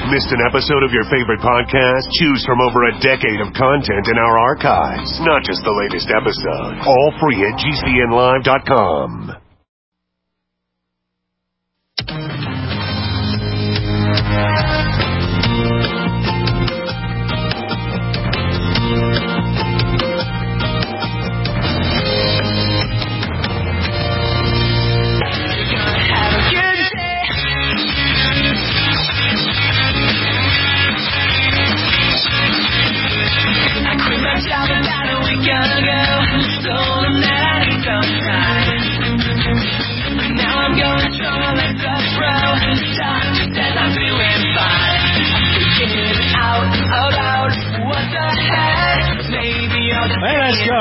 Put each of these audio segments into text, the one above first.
Missed an episode of your favorite podcast? Choose from over a decade of content in our archives. Not just the latest episode. All free at GCNlive.com. Hey, let's go.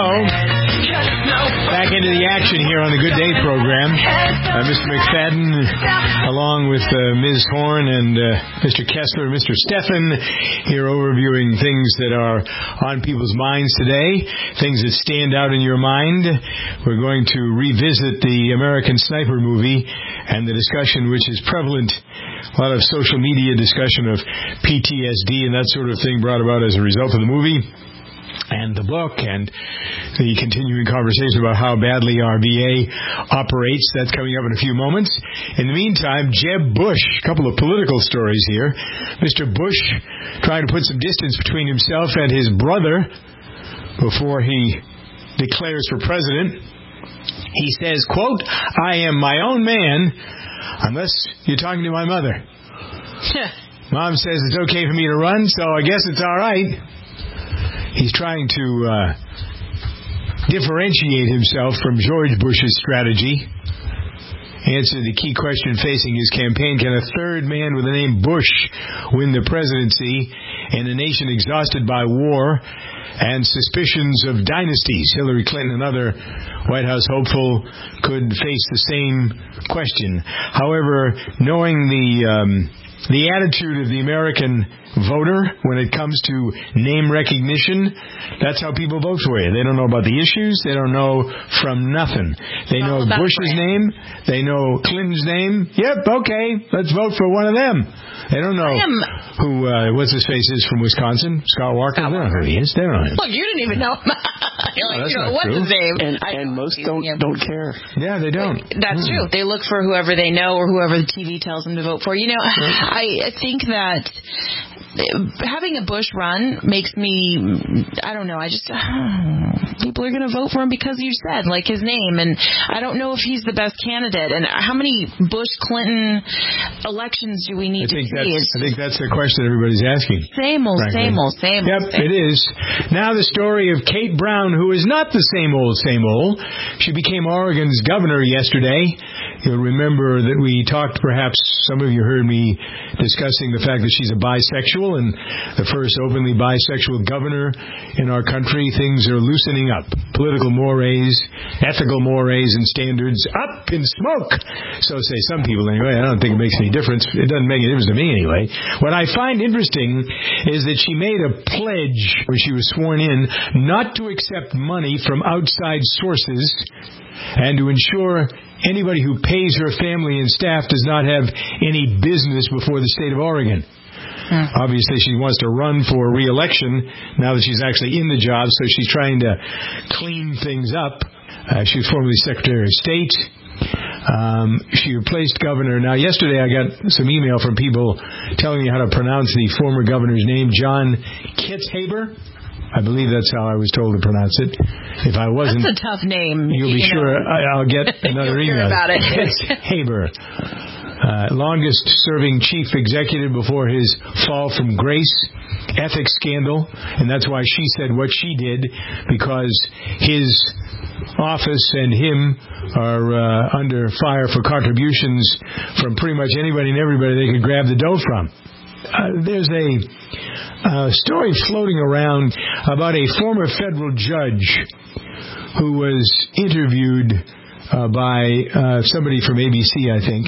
Back into the action here on the Good Day program. Mr. McFadden, along with Ms. Horn and Mr. Kessler, Mr. Stephan, here overviewing things that are on people's minds today, things that stand out in your mind. We're going to revisit the American Sniper movie and the discussion which is prevalent, a lot of social media discussion of PTSD and that sort of thing brought about as a result of the movie and the book, and the continuing conversation about how badly our VA operates. That's coming up in a few moments. In the meantime, Jeb Bush, a couple of political stories here. Mr. Bush trying to put some distance between himself and his brother before he declares for president. He says, quote, "I am my own man unless you're talking to my mother." Mom says it's okay for me to run, so I guess it's all right. He's trying to differentiate himself from George Bush's strategy. Answer the key question facing his campaign: can a third man with the name Bush win the presidency in a nation exhausted by war and suspicions of dynasties? Hillary Clinton, another White House hopeful, could face the same question. However, knowing the attitude of the American voter when it comes to name recognition, that's how people vote for you. They don't know about the issues. They don't know from nothing. They know Bush's name. They know Clinton's name. Yep, okay, let's vote for one of them. They don't know who, what's his face is from Wisconsin, Scott Walker. They don't know who he is. They don't know him. Look, you didn't even know. You're like, what's his name? And most don't care. Yeah, they don't. That's true. They look for whoever they know or whoever the TV tells them to vote for. You know, I think that having a Bush run makes me, I don't know, people are going to vote for him because you said, like, his name, and I don't know if he's the best candidate. And how many Bush-Clinton elections do we need to see? I think that's the question everybody's asking. Same old. Yep, it is. Now the story of Kate Brown, who is not the same old. She became Oregon's governor yesterday. You'll remember that we talked, perhaps some of you heard me discussing the fact that she's a bisexual and the first openly bisexual governor in our country. Things are loosening up. Political mores, ethical mores and standards up in smoke. So say some people anyway. I don't think it makes any difference. It doesn't make any difference to me anyway. What I find interesting is that she made a pledge when she was sworn in not to accept money from outside sources and to ensure anybody who pays her family and staff does not have any business before the state of Oregon. Obviously, she wants to run for re-election now that she's actually in the job, so she's trying to clean things up. She was formerly Secretary of State. She replaced Governor. Now, yesterday I got some email from people telling me how to pronounce the former governor's name, John Kitzhaber. I believe that's how I was told to pronounce it. If I wasn't, that's a tough name. You'll be sure I'll get another email. About it. Kitzhaber. Longest-serving chief executive before his fall from grace, ethics scandal, and that's why she said what she did, because his office and him are under fire for contributions from pretty much anybody and everybody they could grab the dough from. There's a story floating around about a former federal judge who was interviewed by somebody from ABC, I think.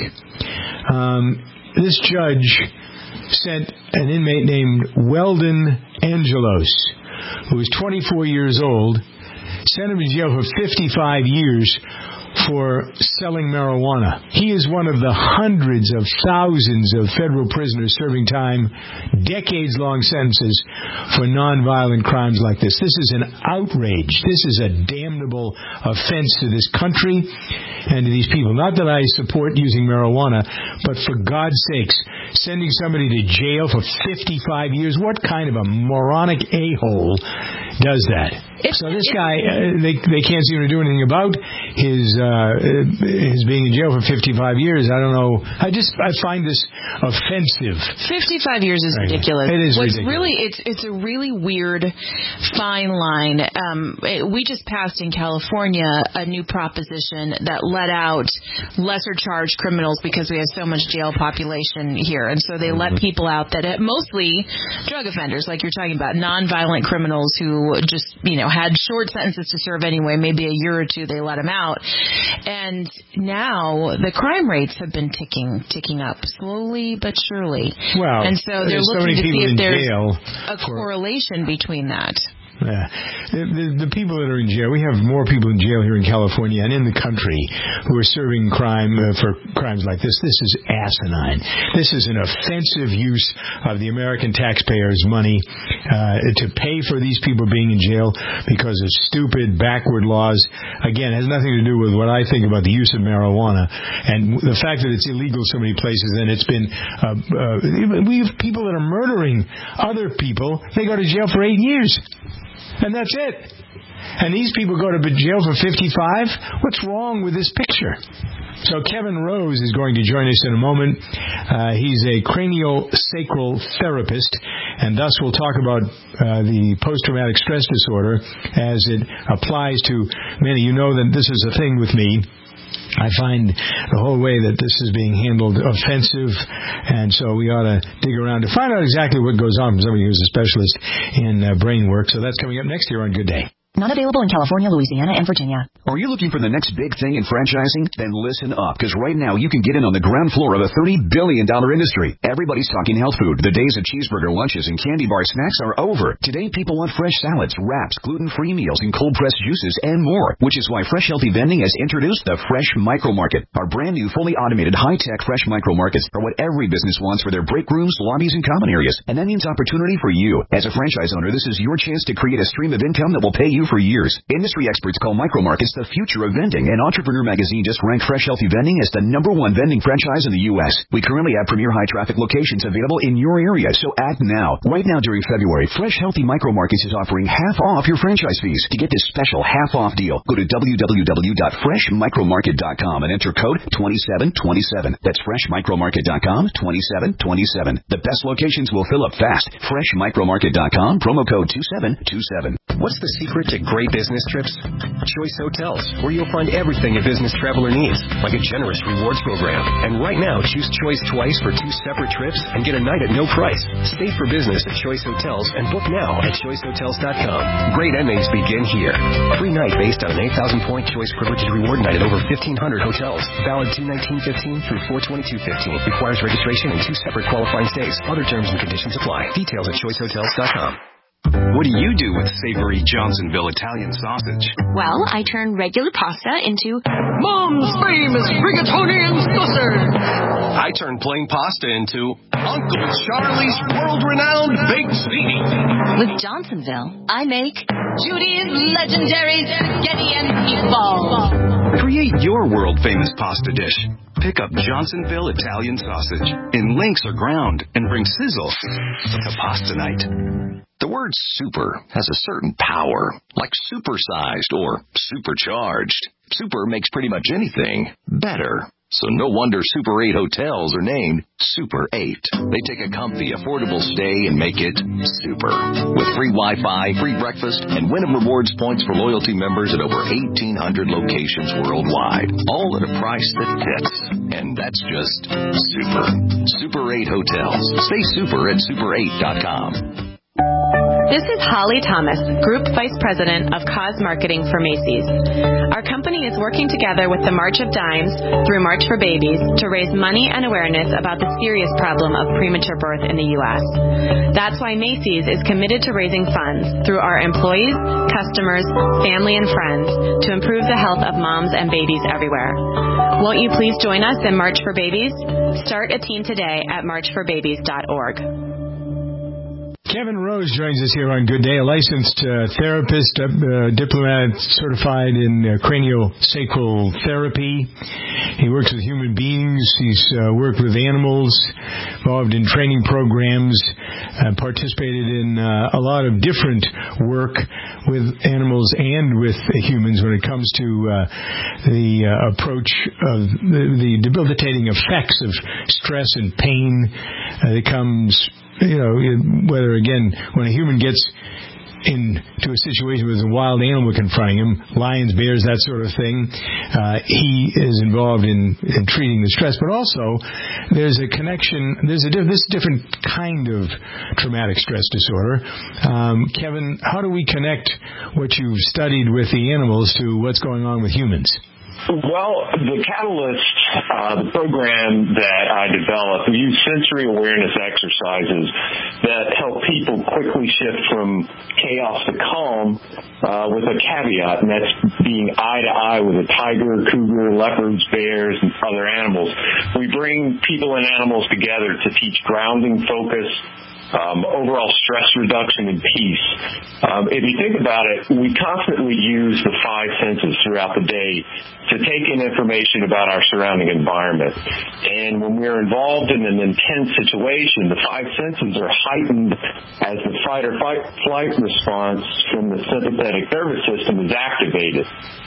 This judge sent an inmate named Weldon Angelos, who was 24 years old, sent him to jail for 55 years for selling marijuana. He is one of the hundreds of thousands of federal prisoners serving time, decades-long sentences for nonviolent crimes like this. This is an outrage. This is a damnable offense to this country and to these people. Not that I support using marijuana, but for God's sakes, sending somebody to jail for 55 years, what kind of a moronic a-hole does that? So this guy, they can't seem to do anything about his being in jail for 55 years. I don't know. I find this offensive. 55 years is ridiculous. It is ridiculous. Really, it's a really weird fine line. We just passed in California a new proposition that let out lesser charged criminals because we have so much jail population here, and so they let people out that mostly drug offenders, like you're talking about, nonviolent criminals who just had short sentences to serve anyway, maybe a year or two, they let them out. And now the crime rates have been ticking up slowly but surely. Well, and so they're looking to see if there's a correlation between that. Yeah. The people that are in jail, we have more people in jail here in California and in the country who are serving crime for crimes like this. This is asinine. This is an offensive use of the American taxpayers' money to pay for these people being in jail because of stupid, backward laws. Again, it has nothing to do with what I think about the use of marijuana. And the fact that it's illegal so many places, and it's been... we have people that are murdering other people. They go to jail for 8 years. And that's it. And these people go to jail for 55? What's wrong with this picture? So Kevin Rose is going to join us in a moment. He's a craniosacral therapist, and thus we'll talk about the post-traumatic stress disorder as it applies to many. You know that this is a thing with me. I find the whole way that this is being handled offensive, and so we ought to dig around to find out exactly what goes on from somebody who's a specialist in brain work. So that's coming up next year on Good Day. Not available in California, Louisiana, and Virginia. Are you looking for the next big thing in franchising? Then listen up, because right now you can get in on the ground floor of a $30 billion industry. Everybody's talking health food. The days of cheeseburger lunches and candy bar snacks are over. Today, people want fresh salads, wraps, gluten-free meals, and cold-pressed juices, and more, which is why Fresh Healthy Vending has introduced the Fresh Micro Market. Our brand-new, fully automated, high-tech Fresh Micro Markets are what every business wants for their break rooms, lobbies, and common areas. And that means opportunity for you. As a franchise owner, this is your chance to create a stream of income that will pay you for years. Industry experts call micro markets the future of vending, and Entrepreneur Magazine just ranked Fresh Healthy Vending as the #1 vending franchise in the U.S. We currently have premier high-traffic locations available in your area, so act now. Right now during February, Fresh Healthy Micro Markets is offering half off your franchise fees. To get this special half-off deal, go to www.freshmicromarket.com and enter code 2727. That's freshmicromarket.com, 2727. The best locations will fill up fast. Freshmicromarket.com, promo code 2727. What's the secret to great business trips? Choice Hotels, where you'll find everything a business traveler needs, like a generous rewards program. And right now, choose Choice twice for 2 separate trips and get a night at no price. Stay for business at Choice Hotels and book now at choicehotels.com. Great endings begin here. Free night based on an 8,000-point Choice Privileged Reward Night at over 1,500 hotels. Valid 2/19/15 through 4/22/15. Requires registration and 2 separate qualifying stays. Other terms and conditions apply. Details at choicehotels.com. What do you do with savory Johnsonville Italian sausage? Well, I turn regular pasta into Mom's famous rigatoni and sausage. I turn plain pasta into Uncle Charlie's world-renowned baked ziti. With Johnsonville, I make Judy's legendary spaghetti and meatballs. Create your world-famous pasta dish. Pick up Johnsonville Italian sausage in links or ground and bring sizzle to pasta night. The word super has a certain power, like supersized or supercharged. Super makes pretty much anything better. So no wonder Super 8 hotels are named Super 8. They take a comfy, affordable stay and make it super. With free Wi-Fi, free breakfast, and Wyndham Rewards points for loyalty members at over 1,800 locations worldwide. All at a price that fits. And that's just super. Super 8 hotels. Stay super at super8.com. This is Holly Thomas, Group Vice President of Cause Marketing for Macy's. Our company is working together with the March of Dimes through March for Babies to raise money and awareness about the serious problem of premature birth in the U.S. That's why Macy's is committed to raising funds through our employees, customers, family, and friends to improve the health of moms and babies everywhere. Won't you please join us in March for Babies? Start a team today at marchforbabies.org. Kevin Rose joins us here on Good Day, a licensed therapist, diplomat, certified in craniosacral therapy. He works with human beings. He's worked with animals, involved in training programs, participated in a lot of different work with animals and with humans when it comes to the approach of the debilitating effects of stress and pain that comes, whether, again, when a human gets into a situation with a wild animal confronting him, lions, bears, that sort of thing, he is involved in treating the stress. But also, there's a connection, this different kind of traumatic stress disorder. Kevin, how do we connect what you've studied with the animals to what's going on with humans? Well, the Catalyst, the program that I developed, we use sensory awareness exercises that help people quickly shift from chaos to calm with a caveat, and that's being eye to eye with a tiger, cougar, leopards, bears, and other animals. We bring people and animals together to teach grounding, focus, overall stress reduction and peace. If you think about it, we constantly use the five senses throughout the day to take in information about our surrounding environment. And when we're involved in an intense situation, the five senses are heightened as the fight or flight response from the sympathetic nervous system is activated.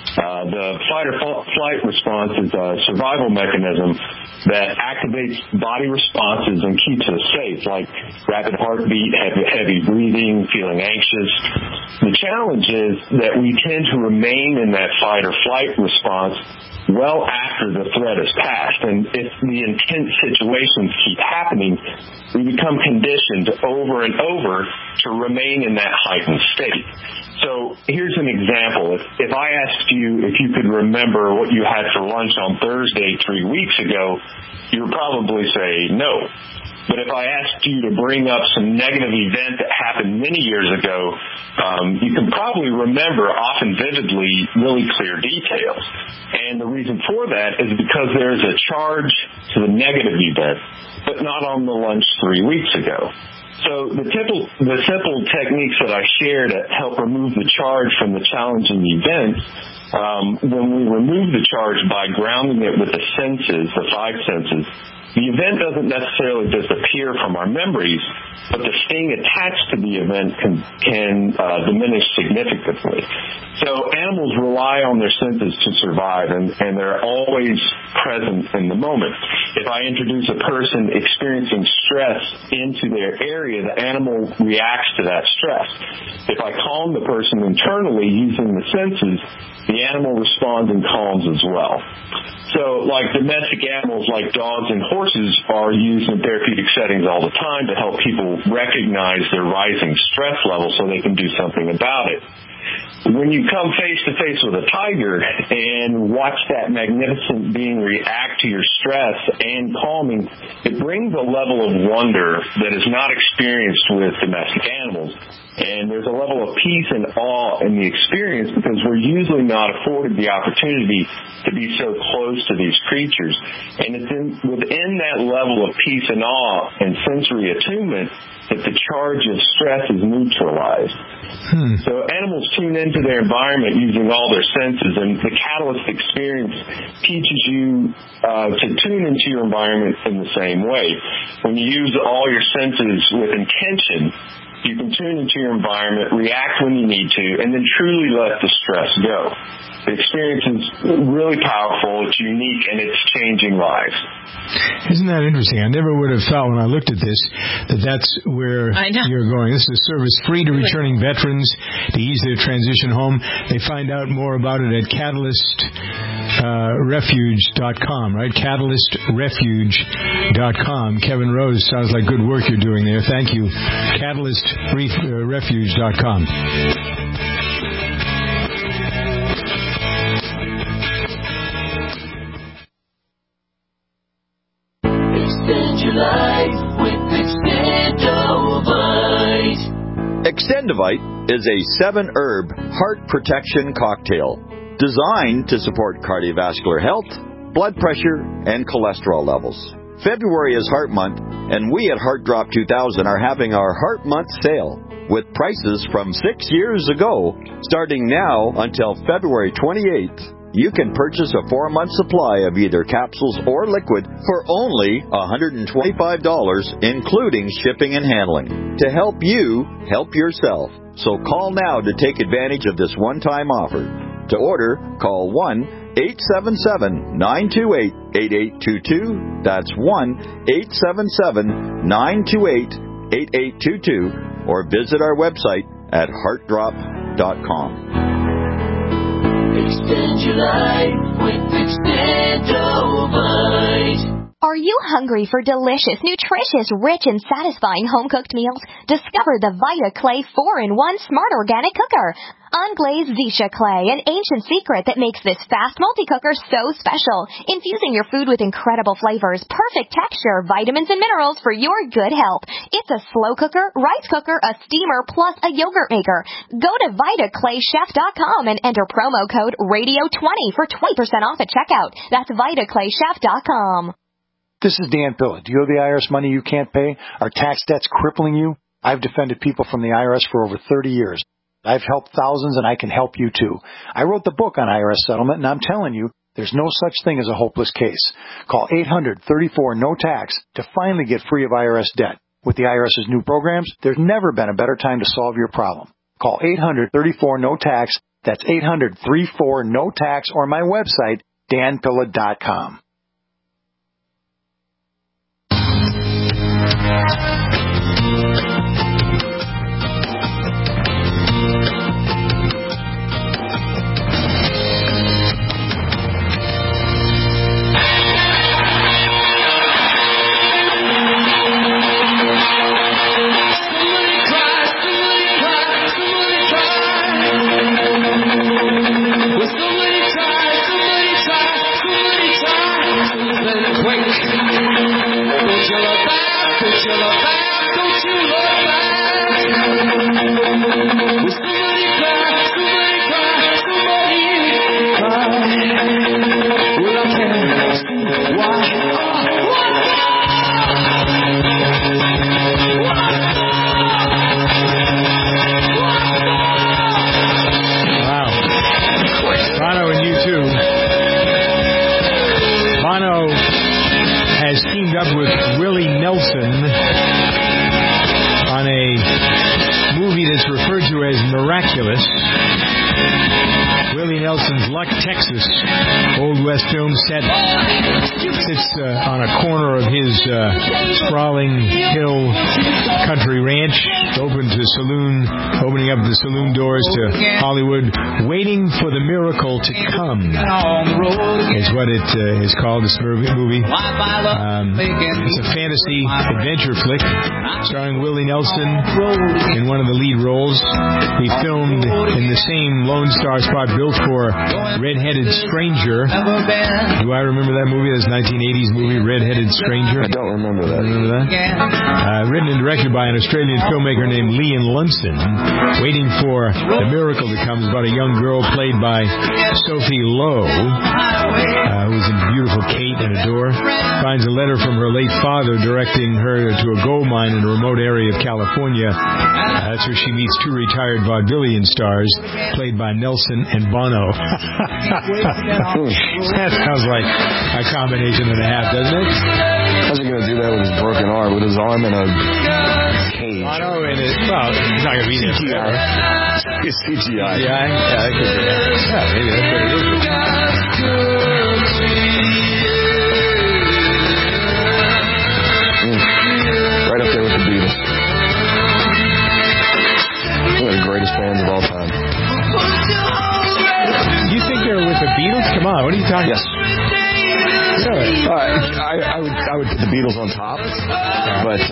The fight or flight response is a survival mechanism that activates body responses and keeps us safe, like rapid heartbeat, heavy breathing, feeling anxious. The challenge is that we tend to remain in that fight or flight response well after the threat is passed. And if the intense situations keep happening, we become conditioned over and over to remain in that heightened state. So here's an example. If I asked you if you could remember what you had for lunch on Thursday 3 weeks ago, you would probably say no. But if I asked you to bring up some negative event that happened many years ago, you can probably remember, often vividly, really clear details. And the reason for that is because there's a charge to the negative event, but not on the lunch 3 weeks ago. So the simple techniques that I share to help remove the charge from the challenging event, when we remove the charge by grounding it with the senses, the five senses, the event doesn't necessarily disappear from our memories, but the sting attached to the event can diminish significantly. So animals rely on their senses to survive, and they're always present in the moment. If I introduce a person experiencing stress into their area, the animal reacts to that stress. If I calm the person internally using the senses, the animal responds and calms as well. So, like domestic animals like dogs and horses are used in therapeutic settings all the time to help people recognize their rising stress level so they can do something about it. When you come face to face with a tiger and watch that magnificent being react to your stress and calming, it brings a level of wonder that is not experienced with domestic animals. And there's a level of peace and awe in the experience because we're usually not afforded the opportunity to be so close to these creatures. And it's within that level of peace and awe and sensory attunement that the charge of stress is neutralized. So animals tune into their environment using all their senses, and the Catalyst experience teaches you to tune into your environment in the same way. When you use all your senses with intention, you can tune into your environment, react when you need to, and then truly let the stress go. The experience is really powerful, it's unique, and it's changing lives. Isn't that interesting? I never would have thought when I looked at this that that's where you're going. This is a service free to returning veterans to ease their transition home. They find out more about it at CatalystRefuge.com, right? CatalystRefuge.com. Kevin Rose, sounds like good work you're doing there. Thank you. Catalyst heartrefuge.com. Extend your life with Extendovite. Extendovite is a 7-herb heart protection cocktail designed to support cardiovascular health, blood pressure, and cholesterol levels. February is Heart Month, and we at Heart Drop 2000 are having our Heart Month sale with prices from 6 years ago, starting now until February 28th. You can purchase a 4-month supply of either capsules or liquid for only $125, including shipping and handling, to help you help yourself. So call now to take advantage of this one-time offer. To order, call 1-877-928-8822. That's 1-877-928-8822. Or visit our website at heartdrop.com. Extend your life with Extendovite. Are you hungry for delicious, nutritious, rich, and satisfying home-cooked meals? Discover the Vita Clay 4-in-1 Smart Organic Cooker. Unglazed Zisha clay, an ancient secret that makes this fast multi-cooker so special. Infusing your food with incredible flavors, perfect texture, vitamins, and minerals for your good health. It's a slow cooker, rice cooker, a steamer, plus a yogurt maker. Go to VitaClayChef.com and enter promo code RADIO20 for 20% off at checkout. That's VitaClayChef.com. This is Dan Pilla. Do you owe the IRS money you can't pay? Are tax debts crippling you? I've defended people from the IRS for over 30 years. I've helped thousands, and I can help you too. I wrote the book on IRS settlement, and I'm telling you, there's no such thing as a hopeless case. Call 800-34-NO-TAX to finally get free of IRS debt. With the IRS's new programs, there's never been a better time to solve your problem. Call 800-34-NO-TAX. That's 800-34-NO-TAX, or my website, danpilla.com. Miraculous. Willie Nelson's Luck, Texas, Old West film set, sits on a corner of his sprawling hill country ranch, opening up the saloon doors to Hollywood, waiting for the miracle to come, is what it is called, this movie. It's a fantasy adventure flick starring Willie Nelson in one of the lead roles. He filmed in the same Lone Star spot built for Red-Headed Stranger. Do I remember that movie? That's 1980s movie, Red-Headed Stranger. I don't remember that. Remember that? Written and directed by an Australian filmmaker named Liam Lunson. Waiting for the miracle to come is about a young girl played by Sophie Lowe, who's in beautiful Kate and Adore. Finds a letter from her late father directing her to a gold mine in a remote area of California. That's where she meets two retired vaudevillian stars played by Nelson and Bono. That sounds like a combination and a half, doesn't it? How's he going to do that with his broken arm, with his arm in a cage? Bono in it. Well, he's not going to be there forever. It's CGI. Yeah, that could be. Yeah, maybe that's what it is. Right up there with the Beatles. One of the greatest bands of all time. You think they're with the Beatles? Come on, what are you talking about? Yes. Really? I would put the Beatles on top, but I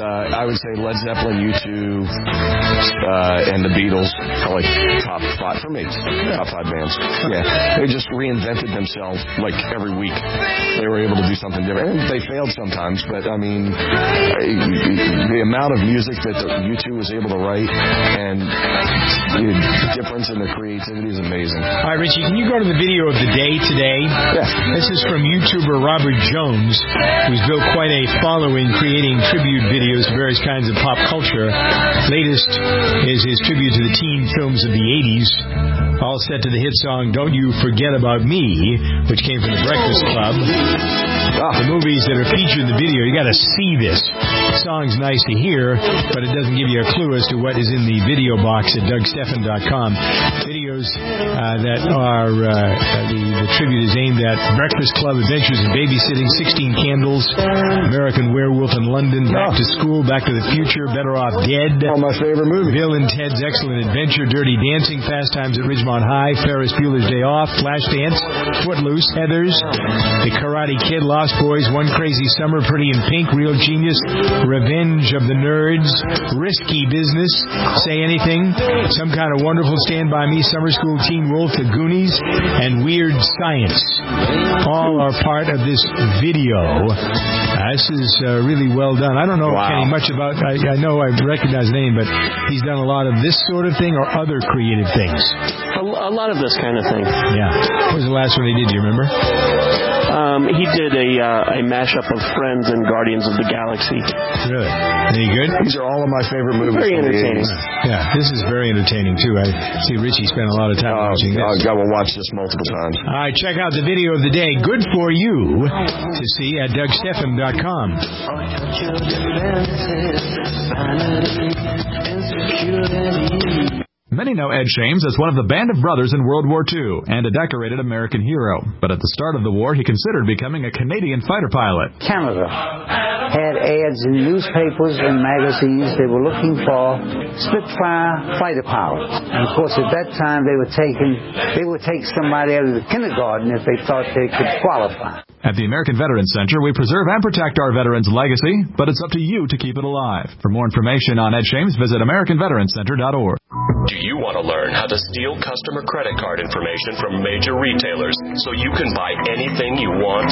would say Led Zeppelin, U2, and the Beatles are like top 5 for me. Top 5 bands. Yeah. They just reinvented themselves like every week. They were able to do something different. And they failed sometimes, but I mean, the amount of music that the U2 was able to write and the difference in their creativity is amazing. All right, Richie, can you go to the video of the day today? Yeah. This is from YouTuber Robert Jones, who's built quite a following creating tribute videos to various kinds of pop culture. Latest is his tribute to the teen films of the 80s, all set to the hit song Don't You Forget About Me, which came from The Breakfast Club. The movies that are featured in the video, you got to see this. The song's nice to hear, but it doesn't give you a clue as to what is in the video box at DougStephan.com. Videos that are the tribute is aimed at Breakfast Club, Adventures in Babysitting, 16 Candles, American Werewolf in London, Back to School, Back to the Future, Better Off Dead. All my favorite movies. Bill and Ted's Excellent Adventure, Dirty Dancing, Fast Times at Ridgemont High, Ferris Bueller's Day Off, Flashdance, Footloose, Heathers, The Karate Kid, Lost Boys, One Crazy Summer, Pretty in Pink, Real Genius, Revenge of the Nerds, Risky Business, Say Anything, Some Kind of Wonderful, Stand By Me, Summer School, Teen Wolf, The Goonies, and Weird Science. All are part of this video. This is really well done. I don't know, Kenny, much about... I know I recognize the name, but he's done a lot of this sort of thing or other creative things? A lot of this kind of thing. Yeah. What was the last one he did? Do you remember? He did a mashup of Friends and Guardians of the Galaxy. Really? Any good? These are all of my favorite movies. Very entertaining. Yeah, this is very entertaining, too. I see Richie spent a lot of time watching this. I will watch this multiple times. All right, check out the video of the day. Good for you to see at DougStephan.com. Many know Ed Shames as one of the band of brothers in World War II and a decorated American hero. But at the start of the war, he considered becoming a Canadian fighter pilot. Canada had ads in newspapers and magazines. They were looking for Spitfire fighter pilots. And of course, at that time, they would take somebody out of the kindergarten if they thought they could qualify. At the American Veterans Center, we preserve and protect our veterans' legacy, but it's up to you to keep it alive. For more information on Ed Shames, visit AmericanVeteransCenter.org. Do you want to learn how to steal customer credit card information from major retailers so you can buy anything you want?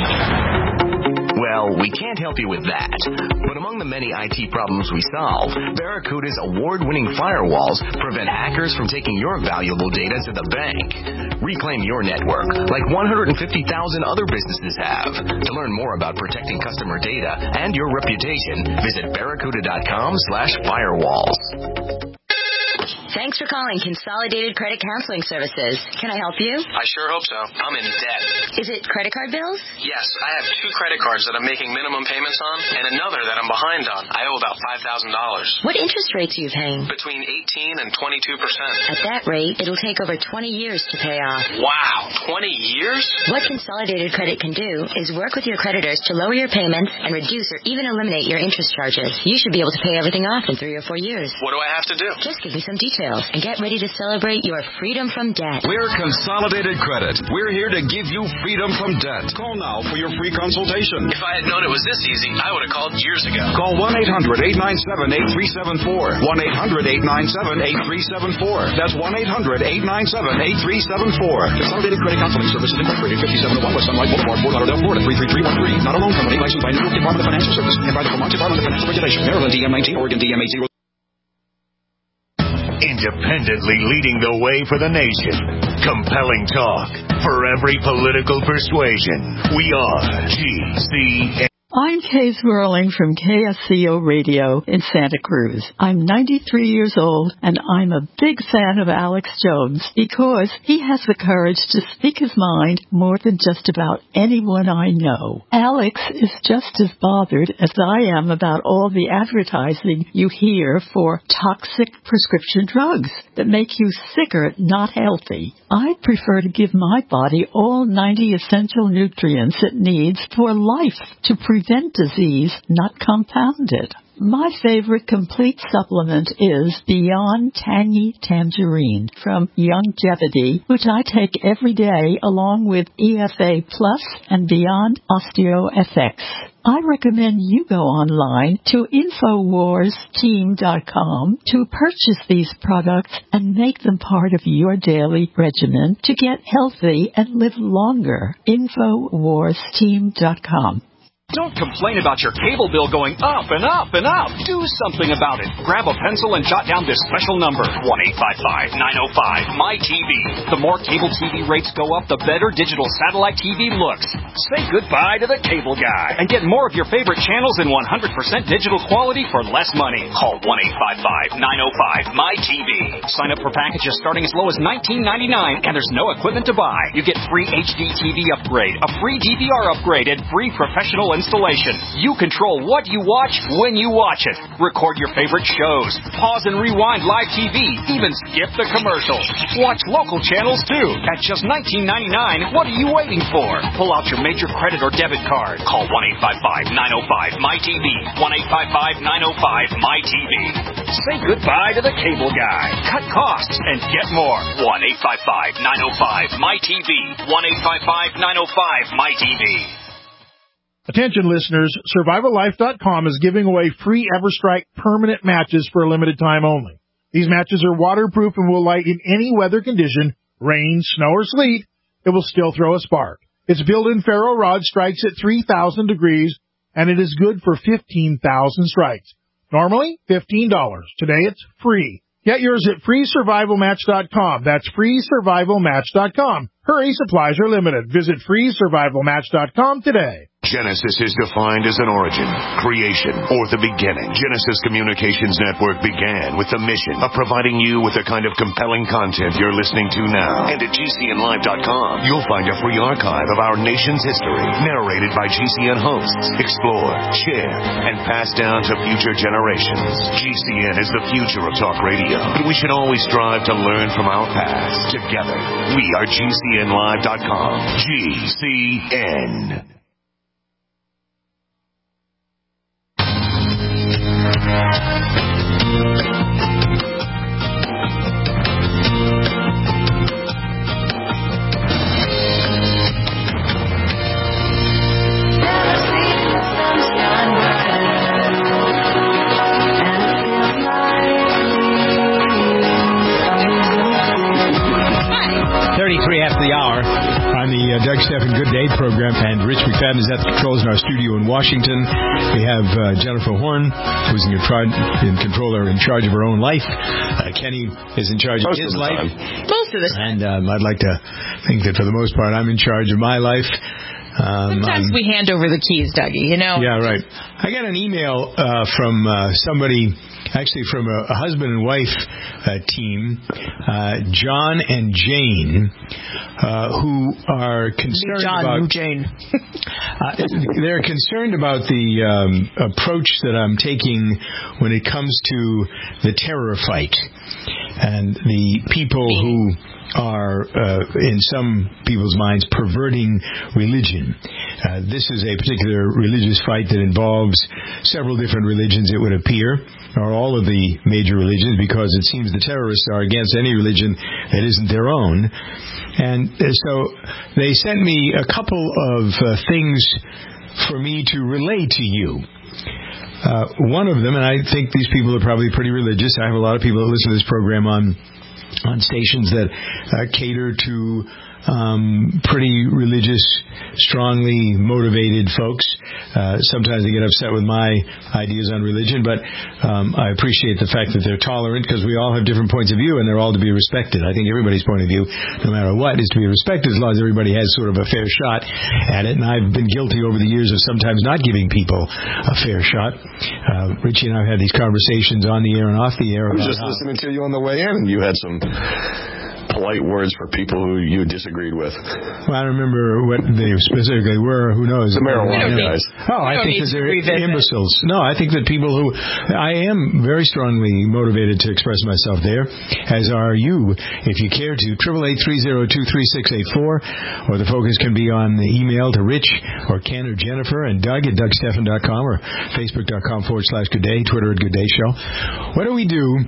Well, we can't help you with that. But among the many IT problems we solve, Barracuda's award-winning firewalls prevent hackers from taking your valuable data to the bank. Reclaim your network, like 150,000 other businesses have. To learn more about protecting customer data and your reputation, visit barracuda.com/firewalls. Thanks for calling Consolidated Credit Counseling Services. Can I help you? I sure hope so. I'm in debt. Is it credit card bills? Yes, I have 2 credit cards that I'm making minimum payments on and another that I'm behind on. I owe about $5,000. What interest rates are you paying? Between 18 and 22%. At that rate, it'll take over 20 years to pay off. Wow, 20 years? What Consolidated Credit can do is work with your creditors to lower your payments and reduce or even eliminate your interest charges. You should be able to pay everything off in 3 or 4 years. What do I have to do? Just give me some details and get ready to celebrate your freedom from debt. We're Consolidated Credit. We're here to give you freedom from debt. Call now for your free consultation. If I had known it was this easy, I would have called years ago. Call 1-800-897-8374. 1-800-897-8374. That's 1-800-897-8374. Consolidated Credit Counseling Services Incorporated, 5701 West Sunlight Boulevard, Fort Lauderdale, Florida, 33313. Not a loan company licensed by New York Department of Financial Services and by the Vermont Department of Financial Regulation. Maryland DM19, Oregon DM80. Independently leading the way for the nation. Compelling talk for every political persuasion. We are GCN. I'm Kay Swirling from KSCO Radio in Santa Cruz. I'm 93 years old, and I'm a big fan of Alex Jones because he has the courage to speak his mind more than just about anyone I know. Alex is just as bothered as I am about all the advertising you hear for toxic prescription drugs that make you sicker, not healthy. I prefer to give my body all 90 essential nutrients it needs for life to prevent disease, not compound it. My favorite complete supplement is Beyond Tangy Tangerine from Youngevity, which I take every day along with EFA Plus and Beyond OsteoFX. I recommend you go online to InfoWarsTeam.com to purchase these products and make them part of your daily regimen to get healthy and live longer. InfoWarsTeam.com. Don't complain about your cable bill going up and up and up. Do something about it. Grab a pencil and jot down this special number, 1-855-905-MyTV. The more cable TV rates go up, the better digital satellite TV looks. Say goodbye to the cable guy and get more of your favorite channels in 100% digital quality for less money. Call 1-855-905-MyTV. Sign up for packages starting as low as $19.99, and there's no equipment to buy. You get free HD TV upgrade, a free DVR upgrade, and free professional installation. You control what you watch when you watch it. Record your favorite shows. Pause and rewind live TV. Even skip the commercials. Watch local channels too. At just $19.99, what are you waiting for? Pull out your major credit or debit card. Call 1-855-905-MyTV. 1-855-905-MyTV. Say goodbye to the cable guy. Cut costs and get more. 1-855-905-MyTV. 1-855-905-MyTV. Attention listeners, SurvivalLife.com is giving away free EverStrike permanent matches for a limited time only. These matches are waterproof and will light in any weather condition, rain, snow, or sleet. It will still throw a spark. Its built-in ferro rod strikes at 3,000 degrees, and it is good for 15,000 strikes. Normally, $15. Today it's free. Get yours at FreeSurvivalMatch.com. That's FreeSurvivalMatch.com. Hurry, supplies are limited. Visit FreeSurvivalMatch.com today. Genesis is defined as an origin, creation, or the beginning. Genesis Communications Network began with the mission of providing you with the kind of compelling content you're listening to now. And at GCNlive.com, you'll find a free archive of our nation's history, narrated by GCN hosts, explored, shared, and passed down to future generations. GCN is the future of talk radio, but we should always strive to learn from our past. Together, we are GCNlive.com. GCN. After the hour on the Doug Stephan Good Day program, and Rich McFadden is at the controls in our studio in Washington. We have Jennifer Horn, who's in control or in charge of her own life. Kenny is in charge of his life. Most of the time. And I'd like to think that for the most part I'm in charge of my life. Sometimes we hand over the keys, Dougie, you know? Yeah, right. I got an email from somebody, actually from a husband and wife team, John and Jane, who are concerned about... Jane. They're concerned about the approach that I'm taking when it comes to the terror fight. And the people who are, in some people's minds, perverting religion. This is a particular religious fight that involves several different religions, it would appear, or all of the major religions, because it seems the terrorists are against any religion that isn't their own. And so they sent me a couple of things for me to relay to you. One of them, and I think these people are probably pretty religious. I have a lot of people that listen to this program on stations that cater to pretty religious, strongly motivated folks. Sometimes they get upset with my ideas on religion, but I appreciate the fact that they're tolerant, because we all have different points of view and they're all to be respected. I think everybody's point of view, no matter what, is to be respected as long as everybody has sort of a fair shot at it. And I've been guilty over the years of sometimes not giving people a fair shot. Richie and I have had these conversations on the air and off the air. I was just listening to you on the way in, and you had some polite words for people who you disagreed with. Well, I don't remember what they specifically were. Who knows? The marijuana guys. Oh, I think that they're imbeciles. No, I think that people who... I am very strongly motivated to express myself there, as are you, if you care to. 888-302-3684, or the focus can be on the email to Rich or Ken or Jennifer and Doug at DougStephan.com or Facebook.com/Good Day, Twitter at Good Day Show. What do we do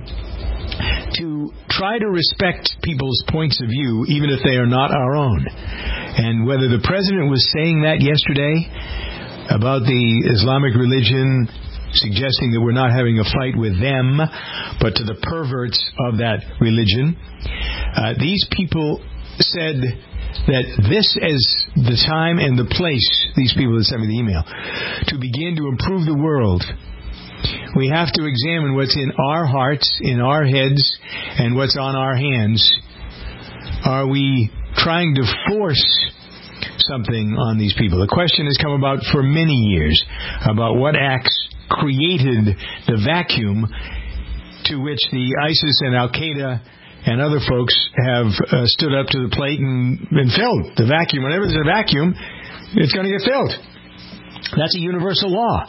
to try to respect people's points of view, even if they are not our own? And whether the president was saying that yesterday about the Islamic religion, suggesting that we're not having a fight with them, but to the perverts of that religion, these people said that this is the time and the place, these people that sent me the email, to begin to improve the world. We have to examine what's in our hearts, in our heads, and what's on our hands. Are we trying to force something on these people? The question has come about for many years about what acts created the vacuum to which the ISIS and Al-Qaeda and other folks have stood up to the plate and filled the vacuum. Whenever there's a vacuum, it's going to get filled. That's a universal law.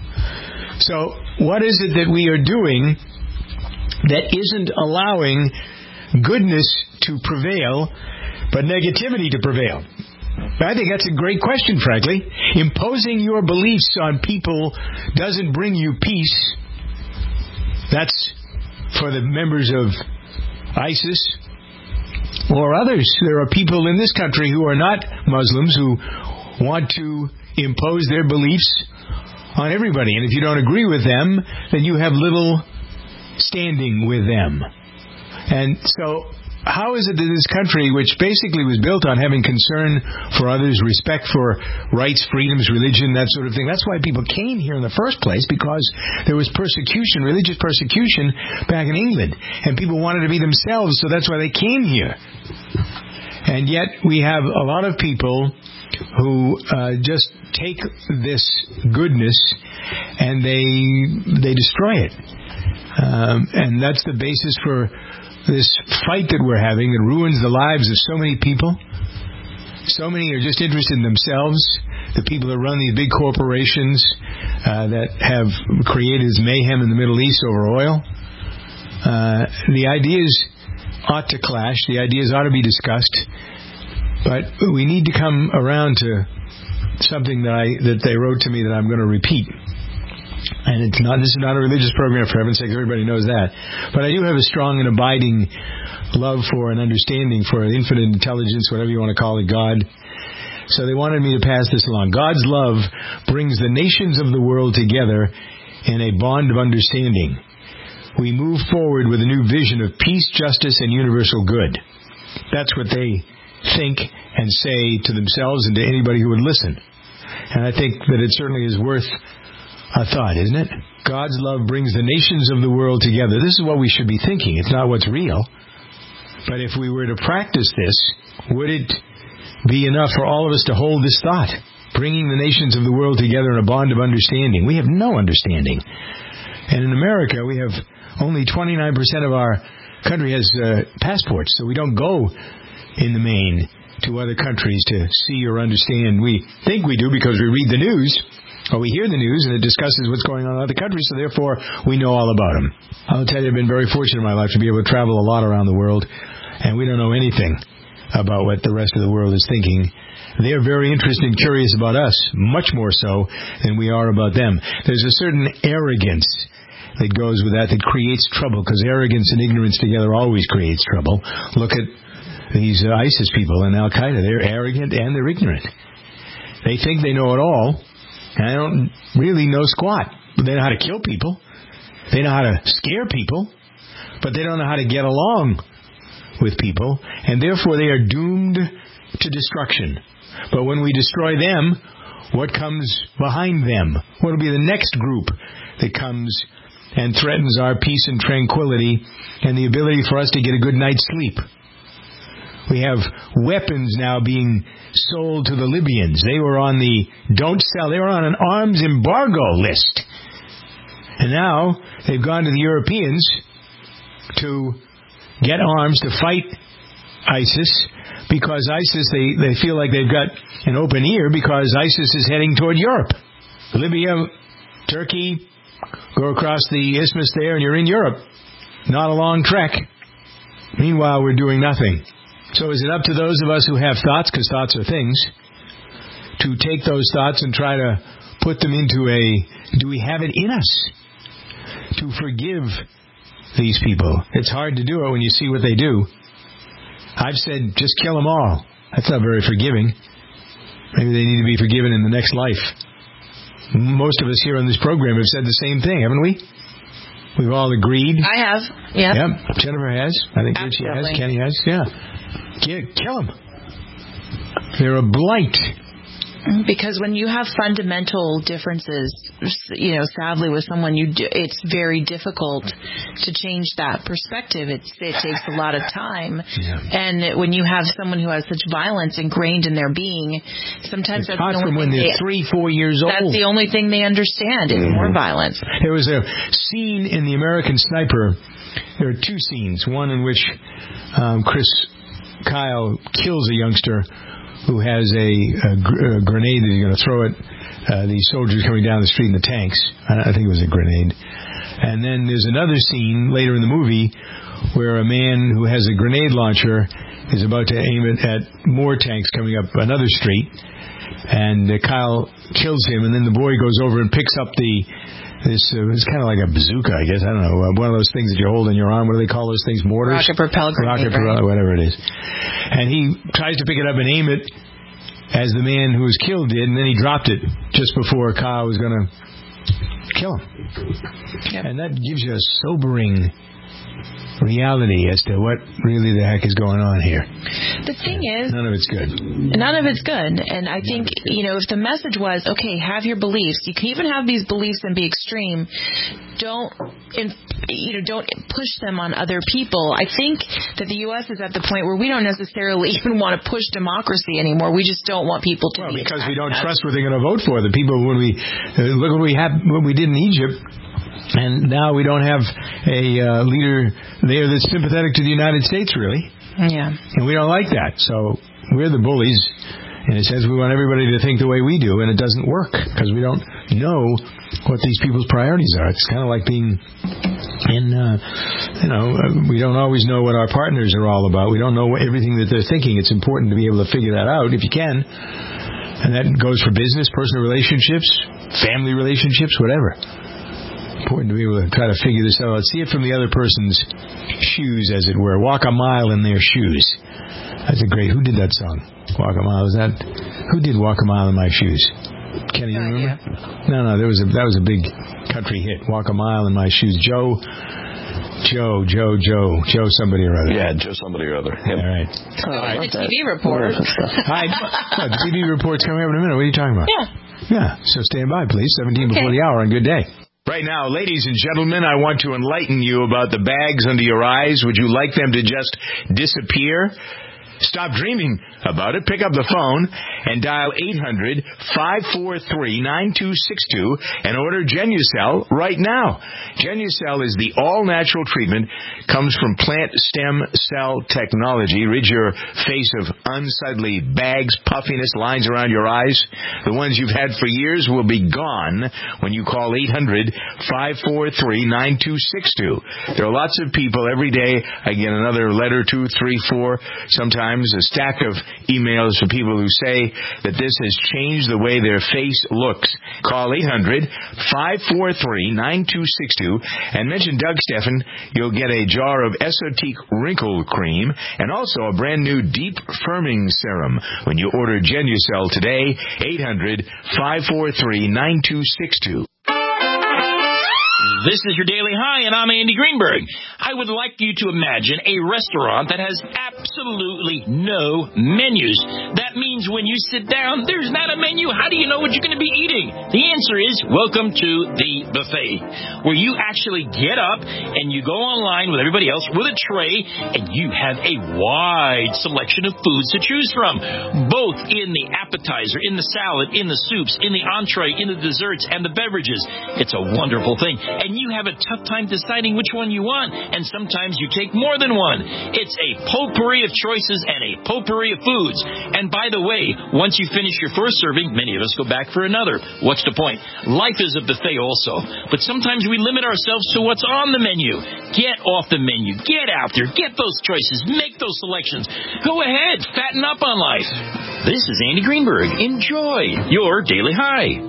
So what is it that we are doing that isn't allowing goodness to prevail, but negativity to prevail? I think that's a great question, frankly. Imposing your beliefs on people doesn't bring you peace. That's for the members of ISIS or others. There are people in this country who are not Muslims who want to impose their beliefs on everybody. And if you don't agree with them, then you have little standing with them. And so how is it that this country, which basically was built on having concern for others, respect for rights, freedoms, religion, that sort of thing, that's why people came here in the first place, because there was persecution, religious persecution back in England, and people wanted to be themselves, so that's why they came here. And yet we have a lot of people who just take this goodness and they destroy it. And that's the basis for this fight that we're having that ruins the lives of so many people. So many are just interested in themselves. The people that run these big corporations that have created this mayhem in the Middle East over oil. The ideas ought to clash. The ideas ought to be discussed. But we need to come around to something that they wrote to me that I'm going to repeat. And this is not a religious program, for heaven's sake, everybody knows that. But I do have a strong and abiding love for and understanding for infinite intelligence, whatever you want to call it, God. So they wanted me to pass this along. God's love brings the nations of the world together in a bond of understanding. We move forward with a new vision of peace, justice, and universal good. That's what they think and say to themselves and to anybody who would listen. And I think that it certainly is worth a thought, isn't it? God's love brings the nations of the world together. This is what we should be thinking. It's not what's real. But if we were to practice this, would it be enough for all of us to hold this thought? Bringing the nations of the world together in a bond of understanding. We have no understanding. And in America, we have only 29% of our country has passports, so we don't go in the main to other countries to see or understand. We think we do because we read the news, or we hear the news and it discusses what's going on in other countries, so therefore we know all about them. I'll tell you, I've been very fortunate in my life to be able to travel a lot around the world, and we don't know anything about what the rest of the world is thinking. They're very interested and curious about us, much more so than we are about them. There's a certain arrogance that goes with that creates trouble, because arrogance and ignorance together always creates trouble. Look at these ISIS people and Al-Qaeda. They're arrogant and they're ignorant. They think they know it all, and they don't really know squat. They know how to kill people. They know how to scare people, but they don't know how to get along with people, and therefore they are doomed to destruction. But when we destroy them, what comes behind them? What will be the next group that comes and threatens our peace and tranquility and the ability for us to get a good night's sleep? We have weapons now being sold to the Libyans. They were on the don't sell. They were on an arms embargo list. And now they've gone to the Europeans to get arms to fight ISIS because ISIS, they feel like they've got an open ear because ISIS is heading toward Europe. Libya, Turkey, go across the isthmus there and you're in Europe. Not a long trek. Meanwhile, we're doing nothing. So is it up to those of us who have thoughts, because thoughts are things, to take those thoughts and try to put them into do we have it in us to forgive these people? It's hard to do it when you see what they do. I've said, just kill them all. That's not very forgiving. Maybe they need to be forgiven in the next life. Most of us here on this program have said the same thing, haven't we? We've all agreed. I have. Yeah. Yep. Jennifer has. I think Richie has. Kenny has. Yeah. Kill them. They're a blight. Because when you have fundamental differences, sadly with someone, it's very difficult to change that perspective. It takes a lot of time. Yeah. And when you have someone who has such violence ingrained in their being, sometimes that's the only when they're 3-4 years old. That's the only thing they understand is more violence. There was a scene in The American Sniper. There are two scenes. One in which Chris Kyle kills a youngster who has a grenade that he's going to throw at these soldiers coming down the street in the tanks. I think it was a grenade. And then there's another scene later in the movie where a man who has a grenade launcher is about to aim it at more tanks coming up another street. And Kyle kills him, and then the boy goes over and picks up it's kind of like a bazooka, I guess. I don't know. One of those things that you hold in your arm. What do they call those things? Mortars? Rocket-propelled grenade. Whatever it is. And he tries to pick it up and aim it as the man who was killed did, and then he dropped it just before Kyle was going to kill him. Yep. And that gives you a sobering reality as to what really the heck is going on here. The thing is, none of it's good. None of it's good. And I think, if the message was, okay, have your beliefs. You can even have these beliefs and be extreme. Don't push them on other people. I think that the U.S. is at the point where we don't necessarily even want to push democracy anymore. We just don't want people to be because we don't trust what they're going to vote for. The people, when we look what we did in Egypt. And now we don't have a leader there that's sympathetic to the United States, really. Yeah. And we don't like that. So we're the bullies. And it says we want everybody to think the way we do, and it doesn't work because we don't know what these people's priorities are. It's kind of like being in, we don't always know what our partners are all about. We don't know everything that they're thinking. It's important to be able to figure that out if you can. And that goes for business, personal relationships, family relationships, whatever. Important to be able to try to figure this out. See it from the other person's shoes, as it were. Walk a mile in their shoes. That's a great. Who did that song? Walk a mile. Who did Walk a Mile in My Shoes? Kenny, you remember? No. That was a big country hit. Walk a Mile in My Shoes. Joe somebody or other. Yeah, Joe somebody or other. Yep. All right. The TV report. Hi. The TV report's coming up in a minute. What are you talking about? Yeah. So stand by, please. 17 before the hour on Good Day. Right now, ladies and gentlemen, I want to enlighten you about the bags under your eyes. Would you like them to just disappear? Stop dreaming about it. Pick up the phone and dial 800-543-9262 and order Genucel right now. Genucel is the all-natural treatment, comes from plant stem cell technology. Rid your face of unsightly bags, puffiness, lines around your eyes. The ones you've had for years will be gone when you call 800-543-9262. There are lots of people every day. I get another letter, 2, 3, 4, sometimes a stack of emails from people who say that this has changed the way their face looks. Call 800-543-9262 and mention Doug Steffen. You'll get a jar of Esotique Wrinkle Cream and also a brand new Deep Firming Serum when you order Genucel today. 800-543-9262. This is your Daily High, and I'm Andy Greenberg. I would like you to imagine a restaurant that has absolutely no menus. That means when you sit down, there's not a menu. How do you know what you're going to be eating? The answer is, welcome to the buffet, where you actually get up and you go online with everybody else with a tray, and you have a wide selection of foods to choose from, both in the appetizer, in the salad, in the soups, in the entree, in the desserts, and the beverages. It's a wonderful thing. And you have a tough time deciding which one you want, and sometimes you take more than one. It's a potpourri of choices and a potpourri of foods. And by the way, once you finish your first serving, many of us go back for another. What's the point? Life is a buffet also. But sometimes we limit ourselves to what's on the menu. Get off the menu. Get out there. Get those choices. Make those selections. Go ahead. Fatten up on life. This is Andy Greenberg. Enjoy your Daily High.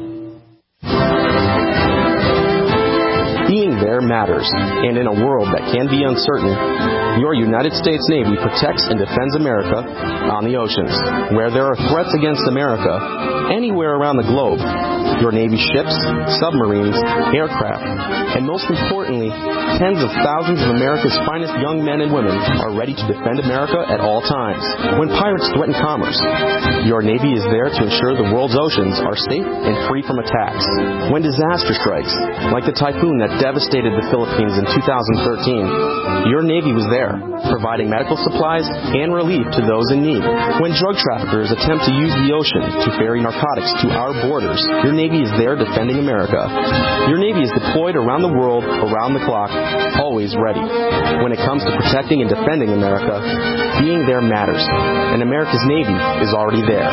Being there matters, and in a world that can be uncertain, your United States Navy protects and defends America on the oceans. Where there are threats against America, anywhere around the globe, your Navy ships, submarines, aircraft, and most importantly, tens of thousands of America's finest young men and women are ready to defend America at all times. When pirates threaten commerce, your Navy is there to ensure the world's oceans are safe and free from attacks. When disaster strikes, like the typhoon that devastated the Philippines in 2013, your Navy was there, providing medical supplies and relief to those in need. When drug traffickers attempt to use the ocean to ferry narcotics to our borders, your Navy is there defending America. Your Navy is deployed around the world, around the clock, always ready. When it comes to protecting and defending America, being there matters, and America's Navy is already there.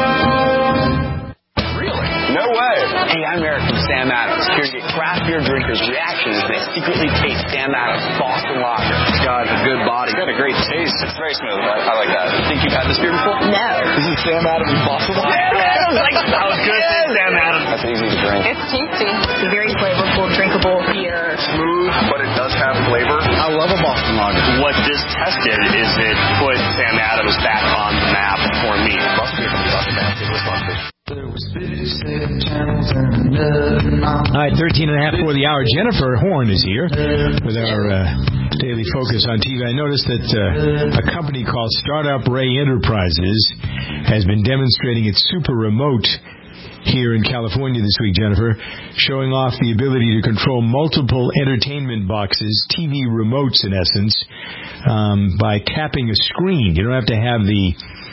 No way. Hey, I'm Eric from Sam Adams. Here to get craft beer drinkers' reactions as they secretly taste Sam Adams Boston Lager. This guy's a good body. It's got a great taste. It's very smooth. I like that. Think you've had this beer before? No. This is Sam Adams Boston Lager. Sam Adams! I was going to say Sam Adams. That's easy to drink. It's tasty. It's a very flavorful, drinkable beer. Smooth, but it does have flavor. I love a Boston Lager. What this test did is it put Sam Adams back on the map for me. Boston beer from Boston Mass. All right, 13 and a half for the hour. Jennifer Horn is here with our daily focus on TV. I noticed that a company called Startup Ray Enterprises has been demonstrating its super remote here in California this week, Jennifer, showing off the ability to control multiple entertainment boxes, TV remotes in essence, by tapping a screen. You don't have to have the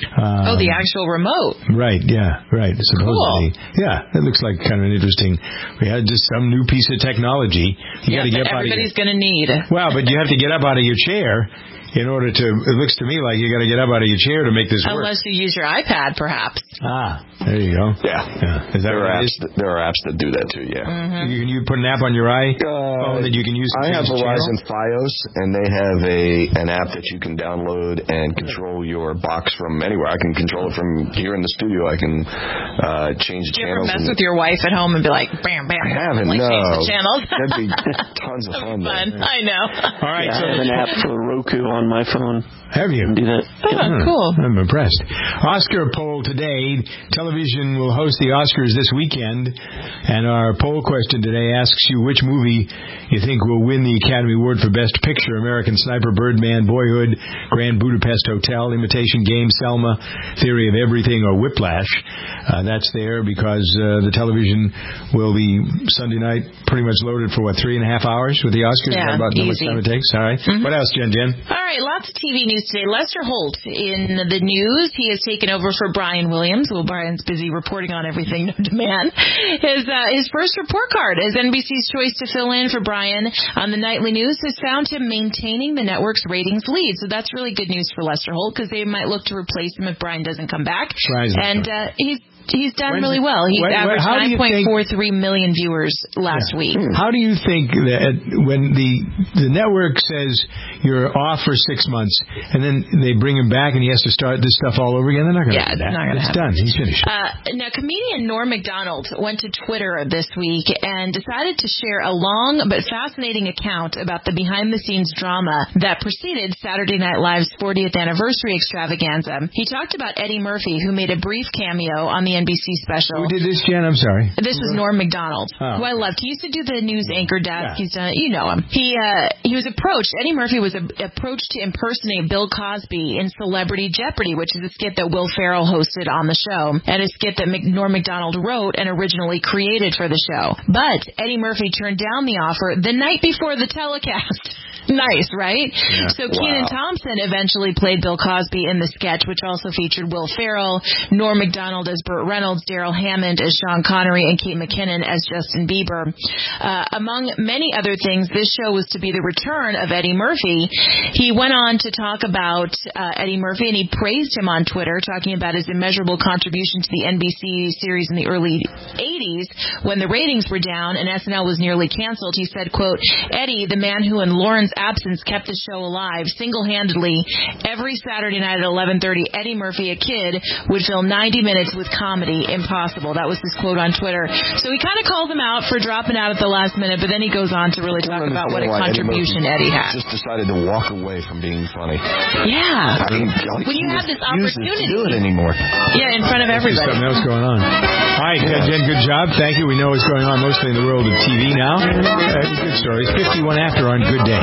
the actual remote. Right, yeah, right. Supposedly. Cool. Yeah, that looks like kind of an interesting. We had just some new piece of technology. You got to get out of everybody's going to need. Well, but you have to get up out of your chair in order to. It looks to me like you got to get up out of your chair to make this work. Unless you use your iPad, perhaps. Ah, there you go. Yeah. Is that there are apps that do that too. Yeah. Mm-hmm. You put an app on your iPhone that you can use. I have Verizon Fios, and they have an app that you can download and control your box from anywhere. I can control it from here in the studio. I can change Do you channels. ever mess with your wife at home and be like, bam, bam, I haven't. like No. change the channels? That'd be tons of fun. I know. All right. I have an app for Roku on my phone. Have you? Do that. Oh, cool. I'm impressed. Oscar poll today. Television will host the Oscars this weekend, and our poll question today asks you which movie you think will win the Academy Award for Best Picture: American Sniper, Birdman, Boyhood, Grand Budapest Hotel, Imitation Game, Selma, Theory of Everything, or Whiplash. That's there because the television will be Sunday night pretty much loaded for, 3.5 hours with the Oscars? Yeah, about how much easy. time it takes? All right. Mm-hmm. What else, Jen? All right, lots of TV news today. Lester Holt in the news. He has taken over for Brian Williams. Well, Brian's busy reporting on everything known to man. His first report card as NBC's choice to fill in for Brian on the nightly news has found him maintaining the network's ratings lead. So that's really good news for Lester Holt because they might look to replace him if Brian doesn't come back. And he's done really well. He averaged 9.43 million viewers last week. How do you think that when the network says you're off for 6 months and then they bring him back and he has to start this stuff all over again? They're not going to do that. It's done. He's finished. Now, comedian Norm Macdonald went to Twitter this week and decided to share a long but fascinating account about the behind-the-scenes drama that preceded Saturday Night Live's 40th anniversary extravaganza. He talked about Eddie Murphy, who made a brief cameo on the NBC special. Who did this, Jen? I'm sorry. This was Norm Macdonald, who I loved. He used to do the news anchor desk. He's done, you know him. He was approached. Eddie Murphy was approached to impersonate Bill Cosby in Celebrity Jeopardy, which is a skit that Will Ferrell hosted on the show, and a skit that Norm Macdonald wrote and originally created for the show. But Eddie Murphy turned down the offer the night before the telecast. Nice, right? Yeah. So Kenan Thompson eventually played Bill Cosby in the sketch, which also featured Will Ferrell, Norm Macdonald as Burt Reynolds, Daryl Hammond as Sean Connery, and Kate McKinnon as Justin Bieber. Among many other things, this show was to be the return of Eddie Murphy. He went on to talk about Eddie Murphy, and he praised him on Twitter, talking about his immeasurable contribution to the NBC series in the early 80s when the ratings were down and SNL was nearly canceled. He said, quote, Eddie, the man who in Lauren's absence kept the show alive single-handedly. Every Saturday night at 11:30, Eddie Murphy, a kid, would fill 90 minutes with comedy. Impossible. That was his quote on Twitter. So he kind of calls him out for dropping out at the last minute, but then he goes on to really talk about what a contribution Eddie had. Just decided to walk away from being funny. Yeah. I mean, when you have this opportunity. To do it anymore. Yeah, in front of everybody. There's something else going on. All right, Jen, good job. Thank you. We know what's going on mostly in the world of TV now. Good stories. 51 after on Good Day.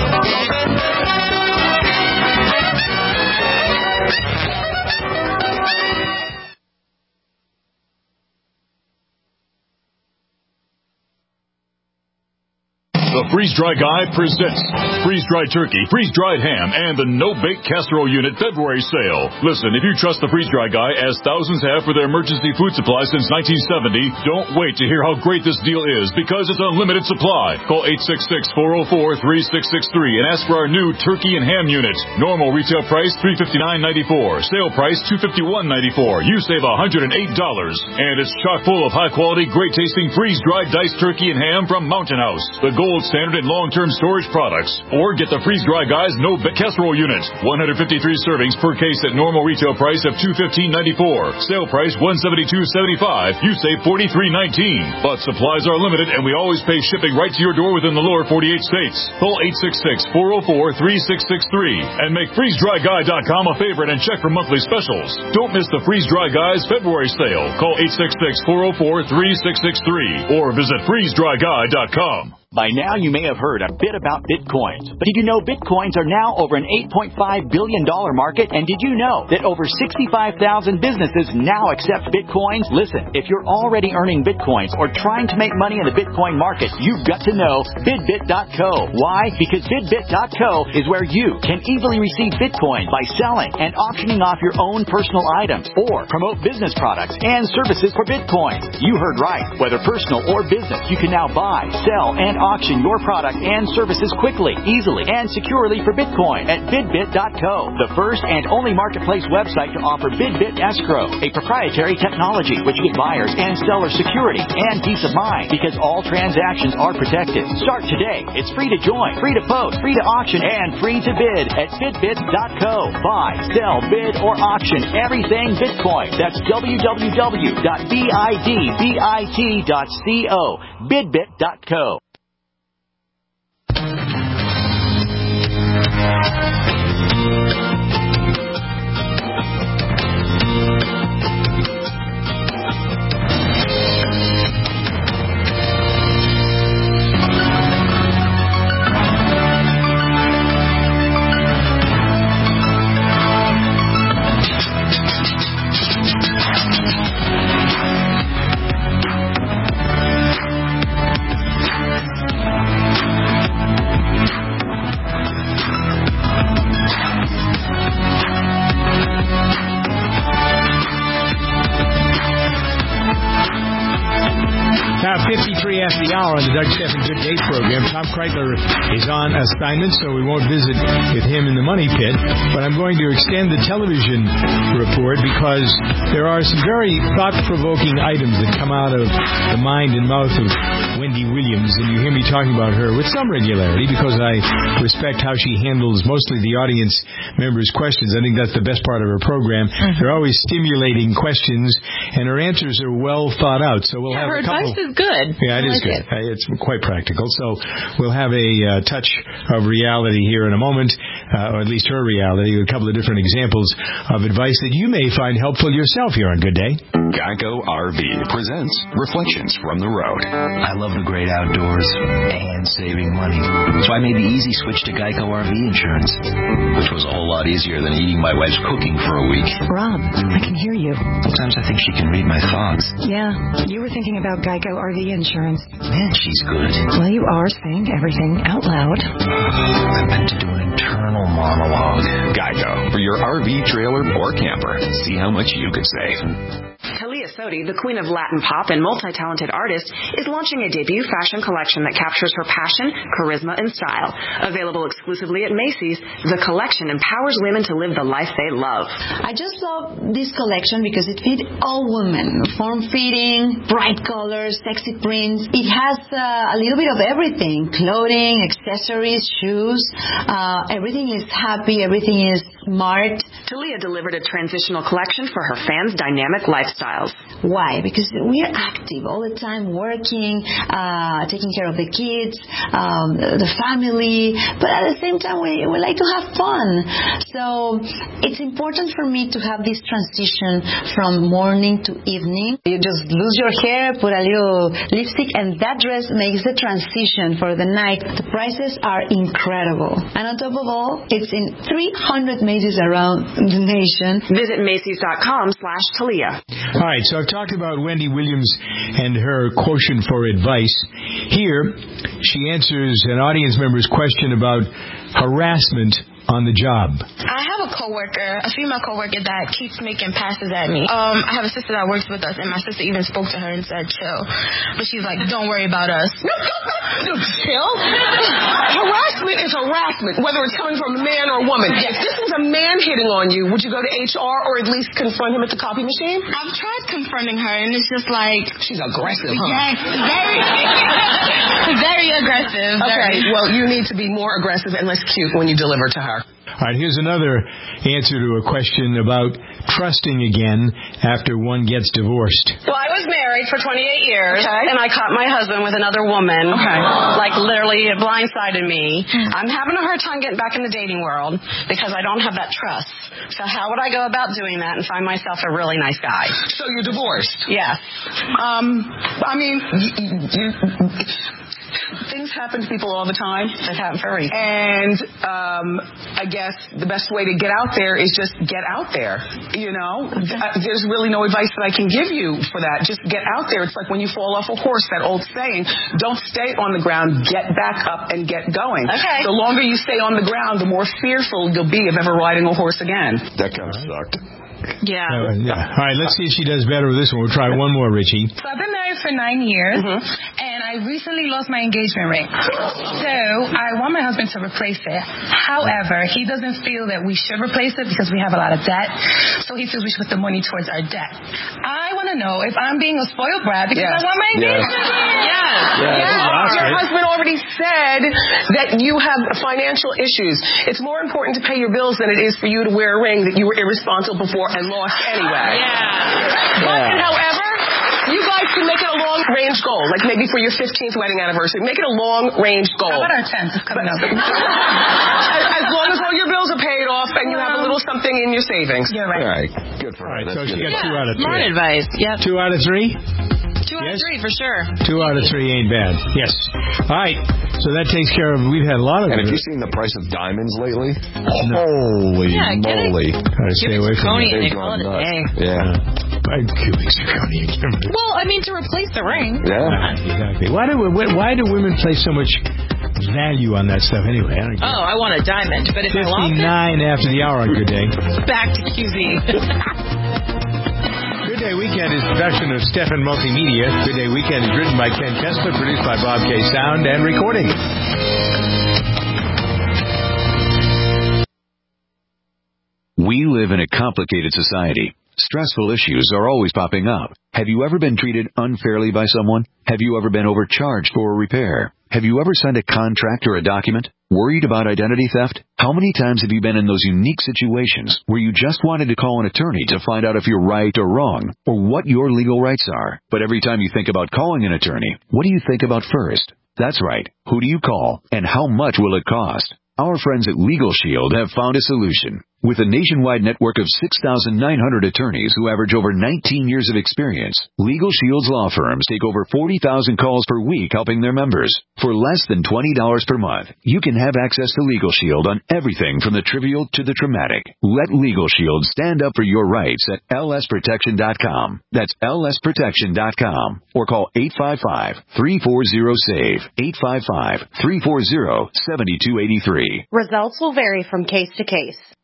The Freeze-Dry Guy presents freeze-dried turkey, freeze-dried ham, and the no-bake casserole unit February sale. Listen, if you trust the Freeze-Dry Guy, as thousands have for their emergency food supply since 1970, don't wait to hear how great this deal is, because it's unlimited supply. Call 866-404-3663 and ask for our new turkey and ham unit. Normal retail price $359.94. Sale price $251.94. You save $108. And it's chock full of high-quality, great-tasting freeze-dried diced turkey and ham from Mountain House, the gold standard in long-term storage products. Or get the Freeze-Dry Guy's no-bake casserole unit. 153 servings per case at normal retail price of $215.94. Sale price $172.75. You save $43.19. But supplies are limited, and we always pay shipping right to your door within the lower 48 states. Call 866-404-3663 and make FreezeDryGuy.com a favorite and check for monthly specials. Don't miss the Freeze-Dry Guy's February sale. Call 866-404-3663 or visit FreezeDryGuy.com. By now, you may have heard a bit about Bitcoins. But did you know Bitcoins are now over an $8.5 billion market? And did you know that over 65,000 businesses now accept Bitcoins? Listen, if you're already earning Bitcoins or trying to make money in the Bitcoin market, you've got to know BidBit.co. Why? Because BidBit.co is where you can easily receive Bitcoin by selling and auctioning off your own personal items or promote business products and services for Bitcoin. You heard right. Whether personal or business, you can now buy, sell, and auction your product and services quickly, easily, and securely for Bitcoin at BidBit.co, the first and only marketplace website to offer BidBit Escrow, a proprietary technology which gives buyers and sellers security and peace of mind because all transactions are protected. Start today. It's free to join, free to post, free to auction, and free to bid at BidBit.co. Buy, sell, bid, or auction everything Bitcoin. That's www.bidbit.co. BidBit.co. Now, 53 after the hour on the Doug Stephan Good Day program. Tom Kreitler is on assignment, so we won't visit with him in the money pit. But I'm going to extend the television report because there are some very thought-provoking items that come out of the mind and mouth of Wendy Williams, and you hear me talking about her with some regularity because I respect how she handles mostly the audience members' questions. I think that's the best part of her program. They're always stimulating questions, and her answers are well thought out. So we'll have her a couple. advice is good. Yeah, it is good. It's quite practical. So we'll have a touch of reality here in a moment, or at least her reality, a couple of different examples of advice that you may find helpful yourself here on Good Day. Geico RV presents Reflections from the Road. I love the great outdoors and saving money, so I made the easy switch to Geico RV insurance, which was a whole lot easier than eating my wife's cooking for a week. Rob, I can hear you. Sometimes I think she can read my thoughts. Yeah, you were thinking about Geico RV insurance. Man, she's good. Well, you are saying everything out loud. I meant to do an internal monologue. Geico, for your RV, trailer, or camper. See how much you could save. Talia Sodi, the queen of Latin pop and multi-talented artist, is launching a debut fashion collection that captures her passion, charisma, and style. Available exclusively at Macy's, the collection empowers women to live the life they love. I just love this collection because it fits all women. Form-fitting, bright colors, sexy prints. It has a little bit of everything. Clothing, accessories, shoes. Everything is happy. Everything is smart. Talia delivered a transitional collection for her fans' dynamic lifestyles. Why? Because we are active all the time, working, taking care of the kids, the family, but at the same time we like to have fun. So it's important for me to have this transition from morning to evening. You just lose your hair, put a little lipstick, and that dress makes the transition for the night. The prices are incredible. And on top of all, it's in 300 Macy's around the nation. Visit Macy's.com/Talia. All right, so I've talked about Wendy Williams and her quotient for advice. Here, she answers an audience member's question about harassment on the job. I have a female coworker that keeps making passes at me. I have a sister that works with us, and my sister even spoke to her and said, chill. But she's like, don't worry about us. Chill? Harassment is harassment, whether it's coming from a man or a woman. If this was a man hitting on you, would you go to HR or at least confront him at the copy machine? I've tried confronting her, and it's just like... She's aggressive, huh? Yes, very aggressive. Okay, well, you need to be more aggressive and less cute when you deliver to her. All right, here's another answer to a question about trusting again after one gets divorced. Well, I was married for 28 years, and I caught my husband with another woman. Like, literally, it blindsided me. I'm having a hard time getting back in the dating world because I don't have that trust. So how would I go about doing that and find myself a really nice guy? So you're divorced? Yes. I mean... Things happen to people all the time. They happen for a reason. And I guess the best way to get out there is just get out there. You know, there's really no advice that I can give you for that. Just get out there. It's like when you fall off a horse, that old saying, don't stay on the ground, get back up and get going. Okay. The longer you stay on the ground, the more fearful you'll be of ever riding a horse again. That kind of sucked. Yeah. All right, let's see if she does better with this one. We'll try one more, Richie. So I've been married for 9 years, and I recently lost my engagement ring. So I want my husband to replace it. However, he doesn't feel that we should replace it because we have a lot of debt. So he feels we should put the money towards our debt. I want to know if I'm being a spoiled brat because I want my engagement ring. Yes. Your husband already said that you have financial issues. It's more important to pay your bills than it is for you to wear a ring that you were irresponsible before and lost anyway. But, however, you guys can make it a long-range goal, like maybe for your 15th wedding anniversary. Make it a long-range goal. How about our 10th? It's coming up. As long as all your bills are paid off and you have a little something in your savings. You're right. All right, good for her. So she got 2 out of 3. Smart advice. Yep. 2 out of 3? 2 out of 3 for sure. 2 out of 3 ain't bad. Yes. All right. So that takes care of. We've had a lot of. And have you seen the price of diamonds lately? Holy moly! Try to stay away from it. They've gone nuts. Yeah. Cubic zirconia. Well, I mean, to replace the ring. Yeah. Exactly. Why do women place so much value on that stuff anyway? I don't get I want a diamond, but if I lost 59 after the hour on Good Day. Back to QZ. Good Day Weekend is a production of Stefan Multimedia. Good Day Weekend is written by Ken Kessler, produced by Bob K. Sound, and recording. We live in a complicated society. Stressful issues are always popping up. Have you ever been treated unfairly by someone? Have you ever been overcharged for a repair? Have you ever signed a contract or a document? Worried about identity theft? How many times have you been in those unique situations where you just wanted to call an attorney to find out if you're right or wrong, or what your legal rights are? But every time you think about calling an attorney, what do you think about first? That's right. Who do you call, and how much will it cost? Our friends at Legal Shield have found a solution. With a nationwide network of 6,900 attorneys who average over 19 years of experience, Legal Shield's law firms take over 40,000 calls per week helping their members. For less than $20 per month, you can have access to Legal Shield on everything from the trivial to the traumatic. Let Legal Shield stand up for your rights at lsprotection.com. That's lsprotection.com. Or call 855-340-SAVE, 855-340-7283. Results will vary from case to case.